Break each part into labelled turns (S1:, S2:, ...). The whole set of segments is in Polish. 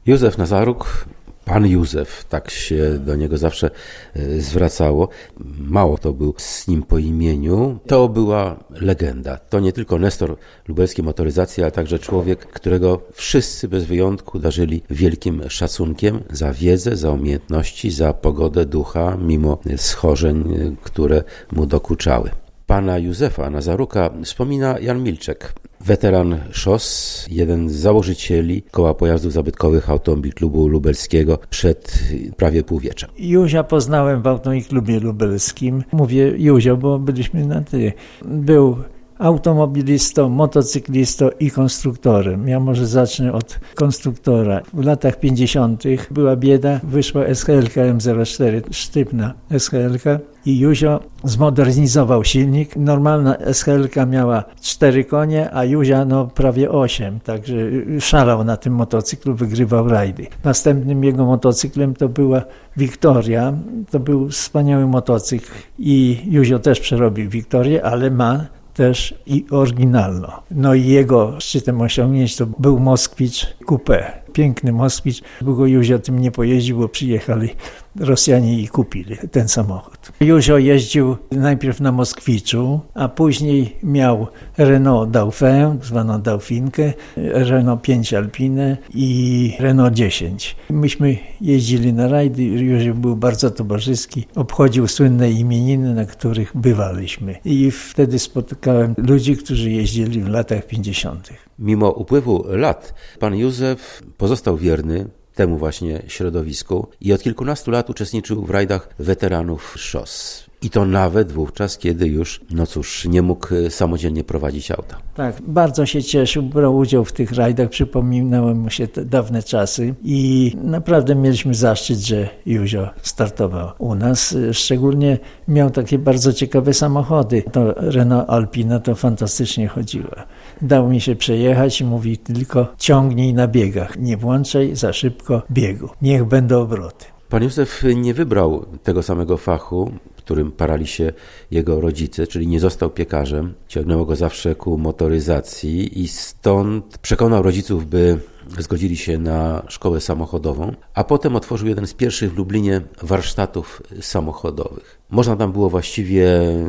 S1: Józef Nazaruk, pan Józef, tak się do niego zawsze zwracało. Mało to był z nim po imieniu. To była legenda. To nie tylko nestor lubelskiej motoryzacji, ale także człowiek, którego wszyscy bez wyjątku darzyli wielkim szacunkiem za wiedzę, za umiejętności, za pogodę ducha, mimo schorzeń, które mu dokuczały. Pana Józefa Nazaruka wspomina Jan Milczek, weteran szos, jeden z założycieli Koła Pojazdów Zabytkowych Automobil Klubu Lubelskiego przed prawie półwieczem.
S2: Józia poznałem w Automobil Klubie Lubelskim. Mówię Józio, bo byliśmy na ty. Był automobilistą, motocyklistą i konstruktorem. Ja może zacznę od konstruktora. W latach 50. była bieda, wyszła SHL-ka M04, sztywna SHL-ka i Józio zmodernizował silnik. Normalna SHL-ka miała 4 konie, a Józia prawie 8, także szalał na tym motocyklu, wygrywał rajdy. Następnym jego motocyklem to była Wiktoria. To był wspaniały motocykl i Józio też przerobił Wiktorię, ale ma też i oryginalną. I jego szczytem osiągnięć to był Moskwicz Coupé. Piękny Moskwicz. Długo Józio tym nie pojeździł, bo przyjechali Rosjanie i kupili ten samochód. Józio jeździł najpierw na Moskwiczu, a później miał Renault Dauphin, zwaną Dauphinkę, Renault 5 Alpine i Renault 10. Myśmy jeździli na rajdy, Józio był bardzo towarzyski, obchodził słynne imieniny, na których bywaliśmy. I wtedy spotykałem ludzi, którzy jeździli w latach 50.
S1: Mimo upływu lat pan Józef pozostał wierny temu właśnie środowisku i od kilkunastu lat uczestniczył w rajdach weteranów szos. I to nawet wówczas, kiedy już, nie mógł samodzielnie prowadzić auta.
S2: Tak, bardzo się cieszył, brał udział w tych rajdach, przypominały mu się te dawne czasy i naprawdę mieliśmy zaszczyt, że Józio startował u nas. Szczególnie miał takie bardzo ciekawe samochody. To Renault Alpina to fantastycznie chodziła. Dał mi się przejechać i mówi tylko ciągnij na biegach, nie włączaj za szybko biegu, niech będą obroty.
S1: Pan Józef nie wybrał tego samego fachu, którym parali się jego rodzice, czyli nie został piekarzem. Ciągnęło go zawsze ku motoryzacji i stąd przekonał rodziców, by zgodzili się na szkołę samochodową, a potem otworzył jeden z pierwszych w Lublinie warsztatów samochodowych. Można tam było właściwie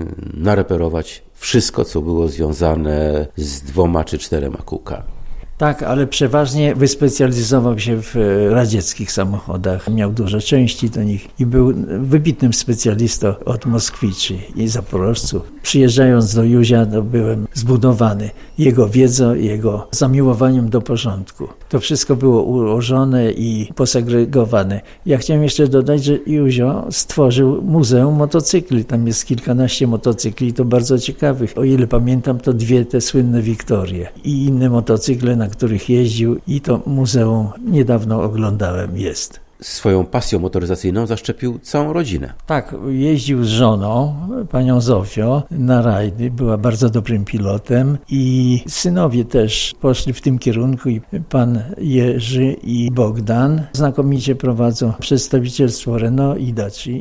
S1: nareperować wszystko, co było związane z 2 czy 4 kółkami.
S2: Tak, ale przeważnie wyspecjalizował się w radzieckich samochodach. Miał dużo części do nich i był wybitnym specjalistą od Moskwiczy i Zaporożców. Przyjeżdżając do Józia, byłem zbudowany jego wiedzą i jego zamiłowaniem do porządku. To wszystko było ułożone i posegregowane. Ja chciałem jeszcze dodać, że Józio stworzył Muzeum Motocykli. Tam jest kilkanaście motocykli, to bardzo ciekawych. O ile pamiętam, to 2 te słynne Wiktorie i inne motocykle, na których jeździł i to muzeum niedawno oglądałem, jest.
S1: Swoją pasją motoryzacyjną zaszczepił całą rodzinę.
S2: Tak, jeździł z żoną, panią Zofią, na rajdy, była bardzo dobrym pilotem i synowie też poszli w tym kierunku i pan Jerzy i Bogdan znakomicie prowadzą przedstawicielstwo Renault i Daci